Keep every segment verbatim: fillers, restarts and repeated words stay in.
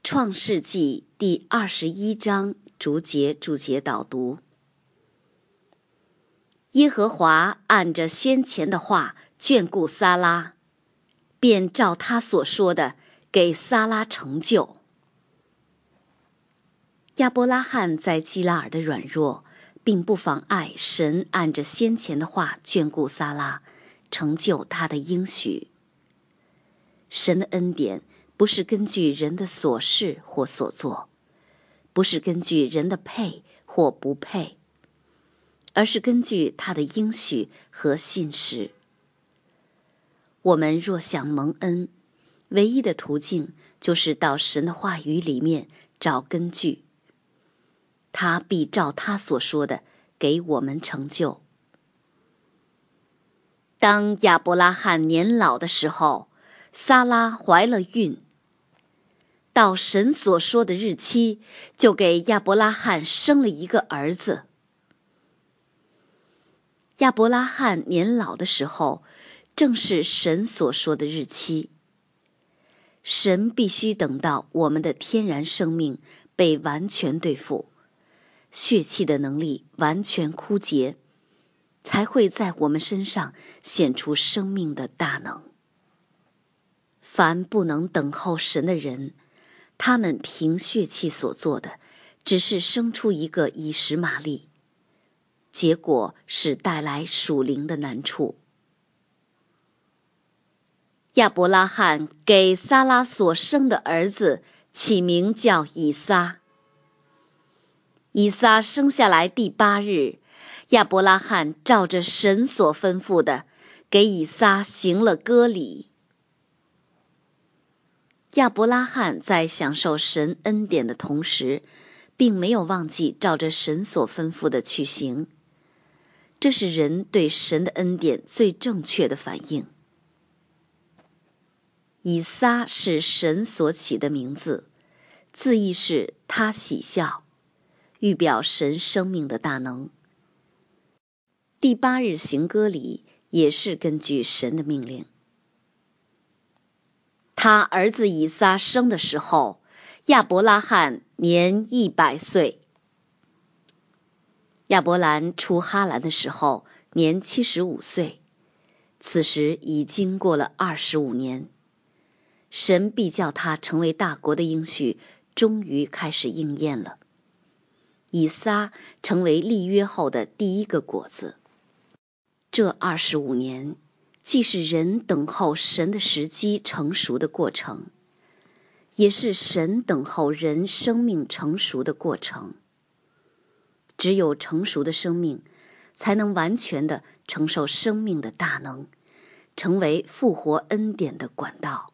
创世纪第二十一章逐节逐节导读。耶和华按着先前的话眷顾撒拉，便照他所说的给撒拉成就。亚伯拉罕在基拉尔的软弱，并不妨碍神按着先前的话眷顾撒拉，成就他的应许。神的恩典不是根据人的所事或所做，不是根据人的配或不配，而是根据他的应许和信实。我们若想蒙恩，唯一的途径就是到神的话语里面找根据，他必照他所说的给我们成就。当亚伯拉罕年老的时候，撒拉怀了孕，到神所说的日期，就给亚伯拉罕生了一个儿子。亚伯拉罕年老的时候，正是神所说的日期。神必须等到我们的天然生命被完全对付，血气的能力完全枯竭，才会在我们身上显出生命的大能。凡不能等候神的人，他们凭血气所做的，只是生出一个以实玛利，结果是带来属灵的难处。亚伯拉罕给撒拉所生的儿子起名叫以撒。以撒生下来第八日，亚伯拉罕照着神所吩咐的，给以撒行了割礼。亚伯拉罕在享受神恩典的同时，并没有忘记照着神所吩咐的去行，这是人对神的恩典最正确的反应。以撒是神所起的名字，字义是他喜笑，预表神生命的大能。第八日行割礼也是根据神的命令。他儿子以撒生的时候，亚伯拉罕年一百岁。亚伯兰出哈兰的时候年七十五岁，此时已经过了二十五年。神必叫他成为大国的应许终于开始应验了。以撒成为立约后的第一个果子。这二十五年既是人等候神的时机成熟的过程，也是神等候人生命成熟的过程。只有成熟的生命，才能完全地承受生命的大能，成为复活恩典的管道。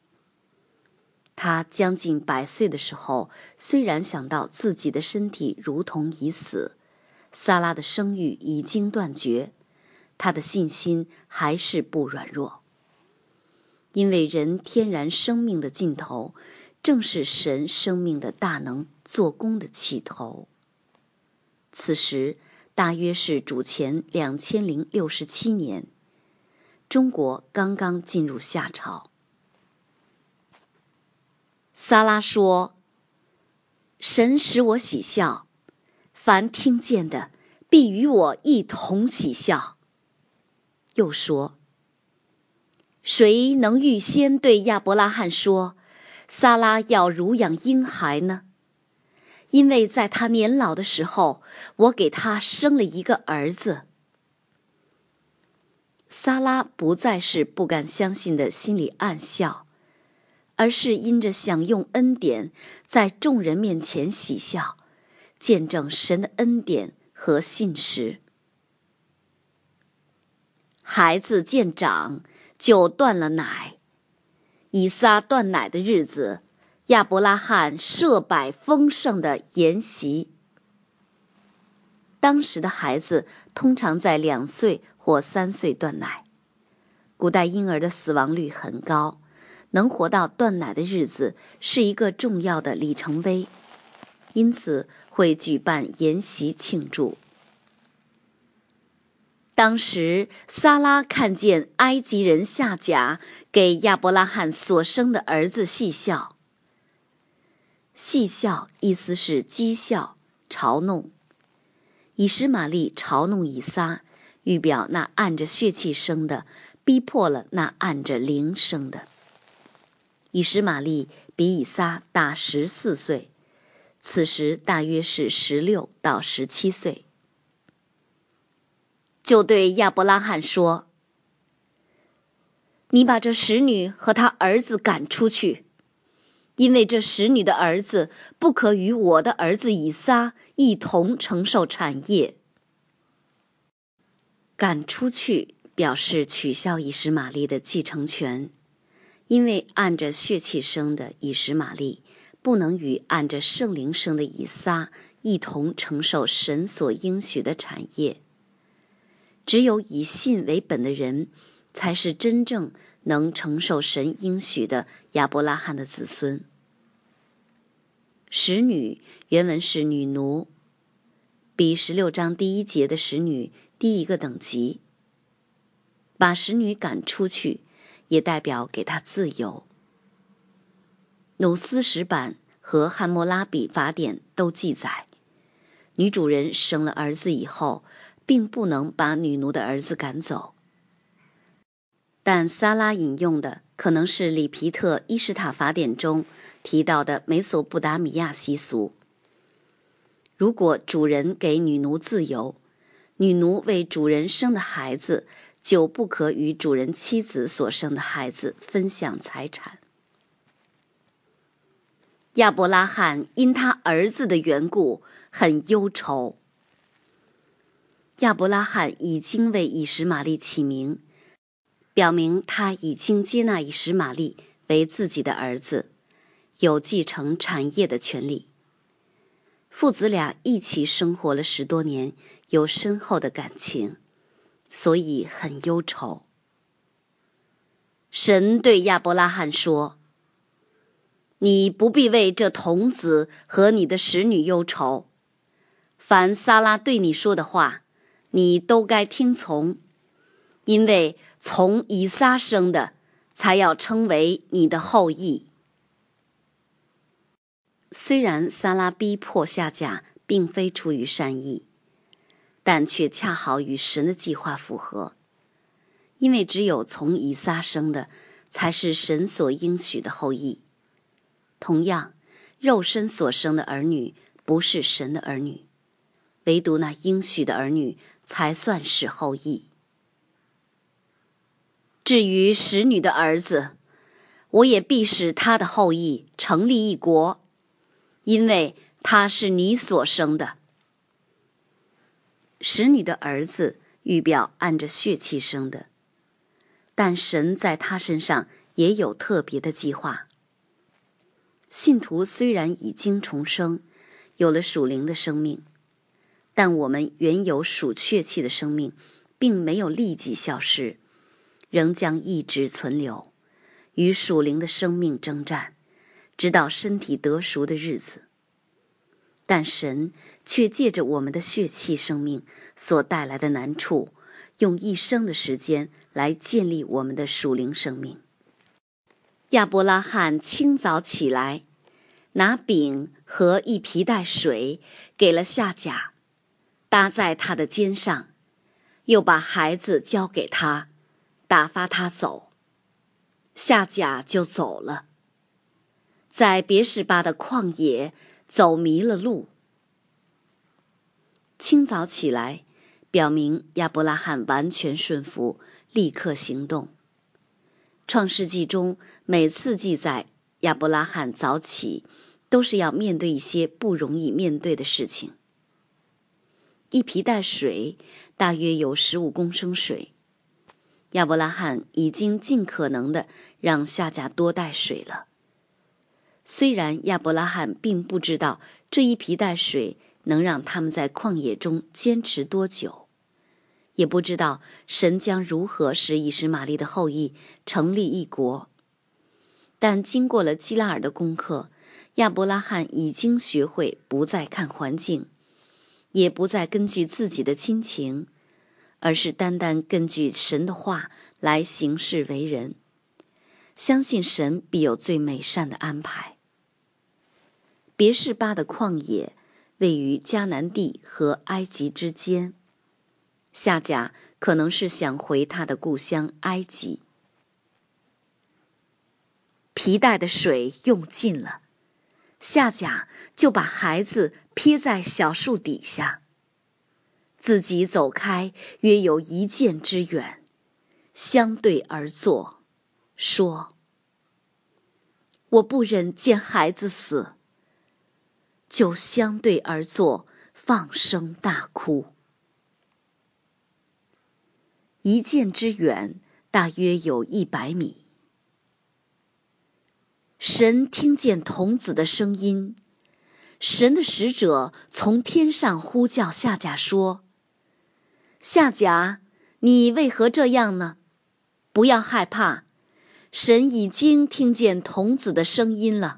他将近百岁的时候，虽然想到自己的身体如同已死，撒拉的生育已经断绝，他的信心还是不软弱。因为人天然生命的尽头，正是神生命的大能做工的起头。此时大约是主前两千零六十七年，中国刚刚进入夏朝。撒拉说：神使我喜笑，凡听见的必与我一同喜笑。又说：谁能预先对亚伯拉罕说，撒拉要乳养婴孩呢？因为在他年老的时候，我给他生了一个儿子。撒拉不再是不敢相信的心里暗笑，而是因着享用恩典，在众人面前喜笑，见证神的恩典和信实。孩子渐长，就断了奶。以撒断奶的日子，亚伯拉罕设摆丰盛的筵席。当时的孩子通常在两岁或三岁断奶，古代婴儿的死亡率很高，能活到断奶的日子是一个重要的里程碑，因此会举办筵席庆祝。当时撒拉看见埃及人夏甲给亚伯拉罕所生的儿子细笑， 戏笑意思是讥笑、嘲弄。以实玛利嘲弄以撒，预表那按着血气生的逼迫了那按着灵生的。以实玛利比以撒大十四岁，此时大约是十六到十七岁。就对亚伯拉罕说：你把这使女和她儿子赶出去，因为这使女的儿子不可与我的儿子以撒一同承受产业。赶出去表示取消以实玛利的继承权，因为按着血气生的以实玛利不能与按着圣灵生的以撒一同承受神所应许的产业。只有以信为本的人才是真正能承受神应许的亚伯拉罕的子孙。使女原文是女奴，比十六章第一节的使女低一个等级。把使女赶出去也代表给她自由。努斯石版和汉谟拉比法典都记载，女主人生了儿子以后并不能把女奴的儿子赶走。但撒拉引用的可能是里皮特伊什塔法典中提到的美索不达米亚习俗。如果主人给女奴自由，女奴为主人生的孩子就不可与主人妻子所生的孩子分享财产。亚伯拉罕因他儿子的缘故很忧愁。亚伯拉罕已经为以实玛利起名，表明他已经接纳以实玛利为自己的儿子，有继承产业的权利。父子俩一起生活了十多年，有深厚的感情，所以很忧愁。神对亚伯拉罕说：你不必为这童子和你的使女忧愁，凡撒拉对你说的话，你都该听从，因为从以撒生的才要称为你的后裔。虽然撒拉逼迫夏甲并非出于善意，但却恰好与神的计划符合，因为只有从以撒生的才是神所应许的后裔。同样，肉身所生的儿女不是神的儿女，唯独那应许的儿女才算是后裔。至于使女的儿子，我也必使他的后裔成立一国，因为他是你所生的。使女的儿子预表按着血气生的，但神在他身上也有特别的计划。信徒虽然已经重生，有了属灵的生命，但我们原有属血气的生命并没有立即消失，仍将一直存留，与属灵的生命征战，直到身体得赎的日子。但神却借着我们的血气生命所带来的难处，用一生的时间来建立我们的属灵生命。亚伯拉罕清早起来，拿饼和一皮带水给了夏甲，搭在他的肩上，又把孩子交给他，打发他走。夏甲就走了，在别是巴的旷野走迷了路。清早起来，表明亚伯拉罕完全顺服，立刻行动。创世纪中每次记载亚伯拉罕早起，都是要面对一些不容易面对的事情。一皮带水大约有十五公升水，亚伯拉罕已经尽可能的让夏甲多带水了。虽然亚伯拉罕并不知道这一皮带水能让他们在旷野中坚持多久，也不知道神将如何使以实玛利的后裔成立一国，但经过了基拉尔的功课，亚伯拉罕已经学会不再看环境，也不再根据自己的亲情，而是单单根据神的话来行事为人，相信神必有最美善的安排。 别是巴的旷野位于迦南地和埃及之间，夏甲可能是想回他的故乡埃及。皮带的水用尽了，夏甲就把孩子撇在小树底下，自己走开约有一箭之远，相对而坐，说：我不忍见孩子死，就相对而坐，放声大哭。一箭之远，大约有一百米。神听见童子的声音，神的使者从天上呼叫夏甲说：夏甲，你为何这样呢？不要害怕，神已经听见童子的声音了。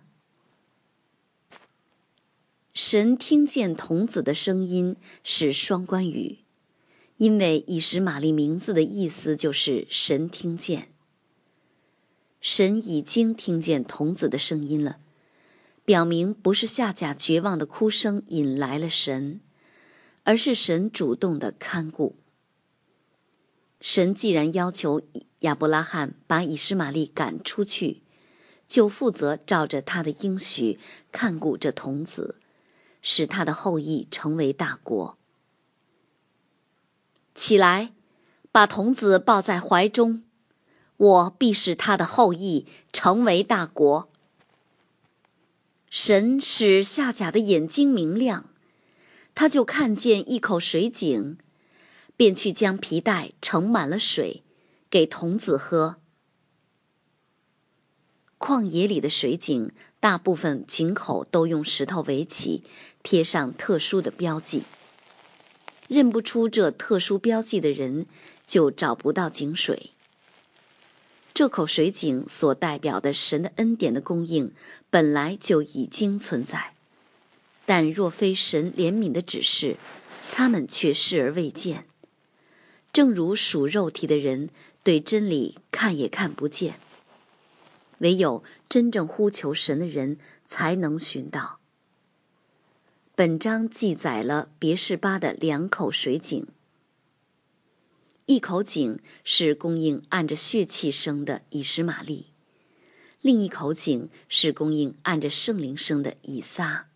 神听见童子的声音是双关语，因为以实玛利名字的意思就是神听见。神已经听见童子的声音了，表明不是夏甲绝望的哭声引来了神，而是神主动的看顾。神既然要求亚伯拉罕把以实玛利赶出去，就负责照着他的应许看顾这童子，使他的后裔成为大国。起来，把童子抱在怀中，我必使他的后裔成为大国。神使夏甲的眼睛明亮，他就看见一口水井，便去将皮带盛满了水，给童子喝。旷野里的水井，大部分井口都用石头围起，贴上特殊的标记。认不出这特殊标记的人，就找不到井水。这口水井所代表的神的恩典的供应本来就已经存在，但若非神怜悯的指示，他们却视而未见。正如属肉体的人对真理看也看不见，唯有真正呼求神的人才能寻到。本章记载了别是巴的两口水井，一口井是供应按着血气生的以实玛利，另一口井是供应按着圣灵生的以撒。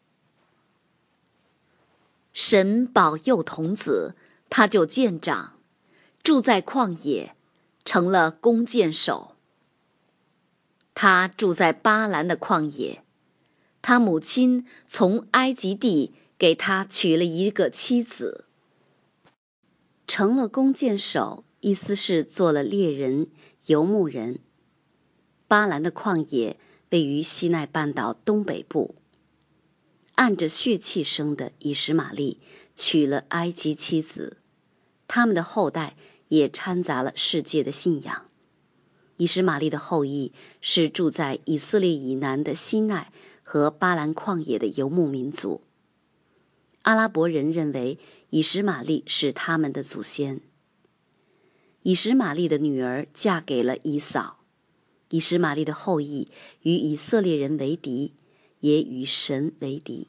神保佑童子，他就渐长，住在旷野，成了弓箭手。他住在巴兰的旷野，他母亲从埃及地给他娶了一个妻子。成了弓箭手，意思是做了猎人、游牧人。巴兰的旷野位于西奈半岛东北部。按着血气生的以实玛利娶了埃及妻子，他们的后代也掺杂了世界的信仰。以实玛利的后裔是住在以色列以南的西奈和巴兰旷野的游牧民族。阿拉伯人认为以实玛利是他们的祖先。以实玛利的女儿嫁给了以扫，以实玛利的后裔与以色列人为敌，也与神为敌。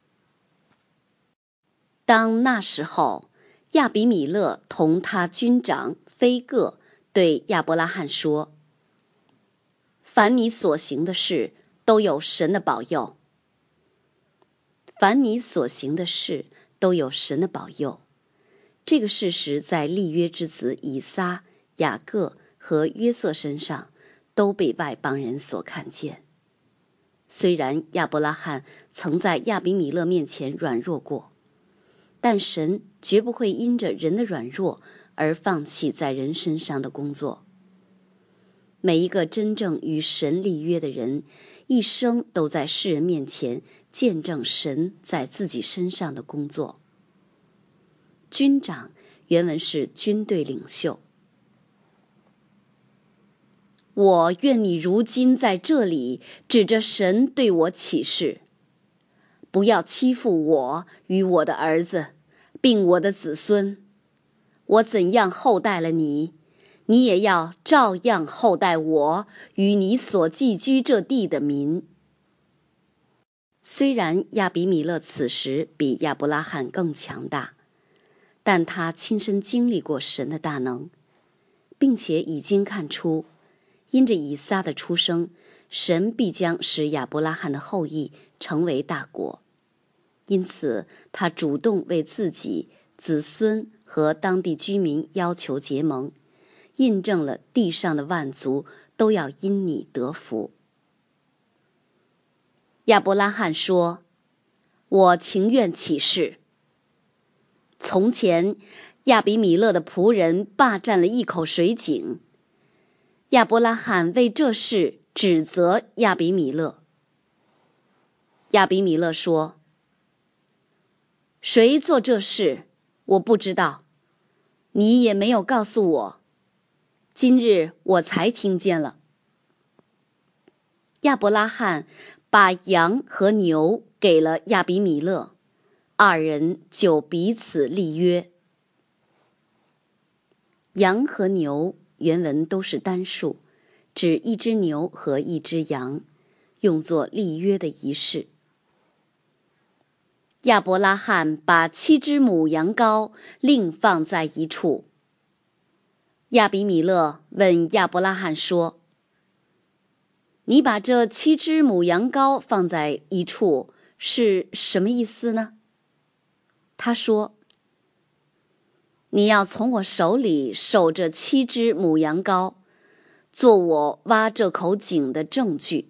当那时候，亚比米勒同他军长菲各对亚伯拉罕说：凡你所行的事，都有神的保佑。凡你所行的事，都有神的保佑。这个事实在立约之子以撒、雅各和约瑟身上都被外邦人所看见。虽然亚伯拉罕曾在亚比米勒面前软弱过，但神绝不会因着人的软弱而放弃在人身上的工作。每一个真正与神立约的人，一生都在世人面前见证神在自己身上的工作。军长原文是军队领袖。我愿你如今在这里指着神对我起誓，不要欺负我与我的儿子，并我的子孙。我怎样厚待了你，你也要照样厚待我与你所寄居这地的民。 虽然亚比米勒此时比亚伯拉罕更强大，但他亲身经历过神的大能，并且已经看出，因着以撒的出生，神必将使亚伯拉罕的后裔成为大国。因此，他主动为自己、子孙和当地居民要求结盟，印证了地上的万族都要因你得福。亚伯拉罕说：我情愿起誓。从前亚比米勒的仆人霸占了一口水井，亚伯拉罕为这事指责亚比米勒。亚比米勒说：谁做这事我不知道，你也没有告诉我，今日我才听见了。亚伯拉罕把羊和牛给了亚比米勒，二人就彼此立约。羊和牛原文都是单数，指一只牛和一只羊，用作立约的仪式。亚伯拉罕把七只母羊羔另放在一处。亚比米勒问亚伯拉罕说：你把这七只母羊羔放在一处是什么意思呢？他说：你要从我手里收这七只母羊羔，做我挖这口井的证据。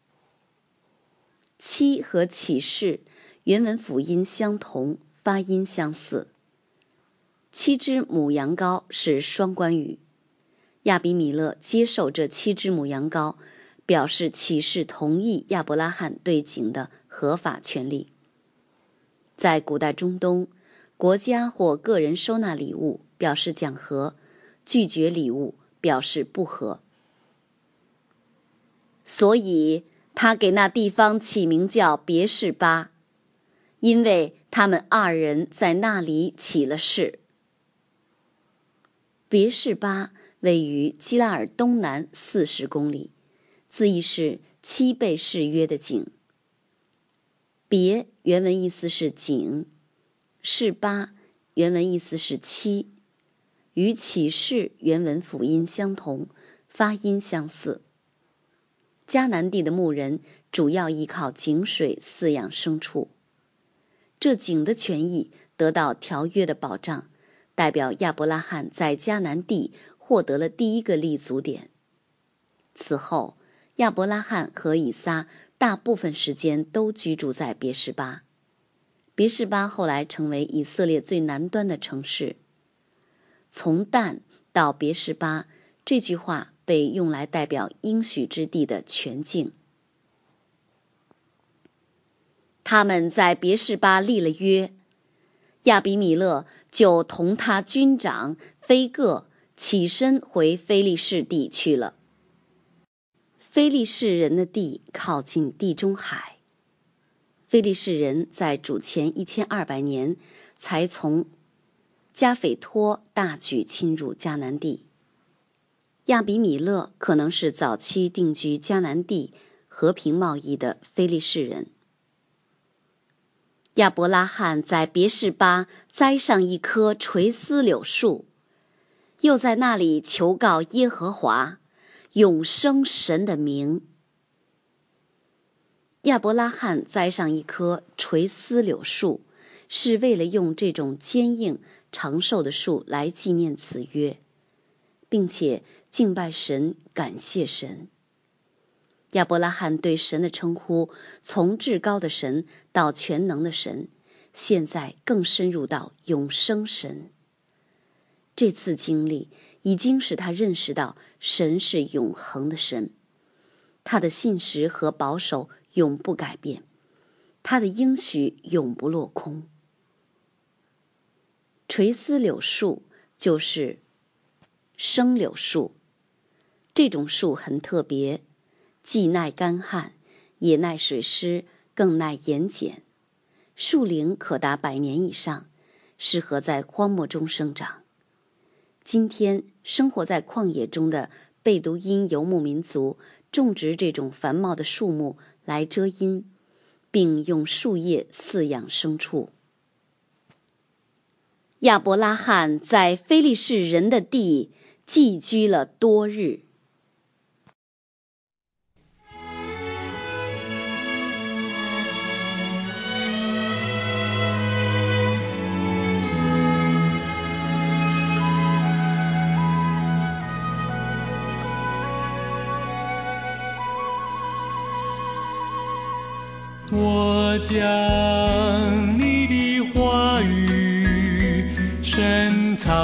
七和启示原文辅音相同，发音相似。七只母羊羔是双关语，亚比米勒接受这七只母羊羔，表示启示同意亚伯拉罕对井的合法权利。在古代中东，国家或个人收纳礼物表示讲和，拒绝礼物表示不和。所以他给那地方起名叫别是巴，因为他们二人在那里起了誓。别是巴位于基拉尔东南四十公里，字义是七倍誓约的井。别原文意思是井，是巴原文意思是七，与启示原文辅音相同，发音相似。迦南地的牧人主要依靠井水饲养牲畜，这井的权益得到条约的保障，代表亚伯拉罕在迦南地获得了第一个立足点。此后，亚伯拉罕和以撒大部分时间都居住在别是巴。别是巴后来成为以色列最南端的城市。从但到别是巴，这句话被用来代表应许之地的全境。他们在别是巴立了约，亚比米勒就同他军长非各起身回非利士地去了。非利士人的地靠近地中海，非利士人在主前一千二百年才从加斐托大举侵入迦南地。亚比米勒可能是早期定居迦南地和平贸易的非利士人。亚伯拉罕在别是巴栽上一棵垂丝柳树，又在那里求告耶和华永生神的名。亚伯拉罕栽上一棵垂丝柳树，是为了用这种坚硬长寿的树来纪念此约，并且敬拜神，感谢神。亚伯拉罕对神的称呼从至高的神到全能的神，现在更深入到永生神。这次经历已经使他认识到神是永恒的神，他的信实和保守永不改变，他的应许永不落空。垂丝柳树就是生柳树，这种树很特别，既耐干旱，也耐水湿，更耐盐碱，树龄可达百年以上，适合在荒漠中生长。今天生活在旷野中的贝都因游牧民族种植这种繁茂的树木来遮阴， 并用树叶饲养牲畜。亚伯拉罕在非利士人的地寄居了多日。 我将你的话语深藏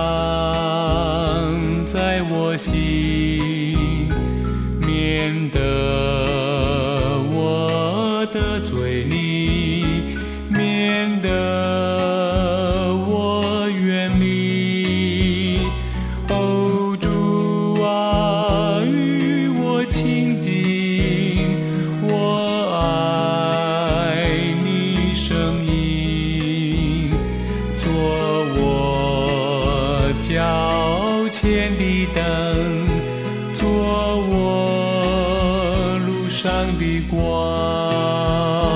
在我心，免得我得罪你，免得我远离。哦，主啊，与我亲近，我爱你声音，做我脚前的灯，做我路上的光。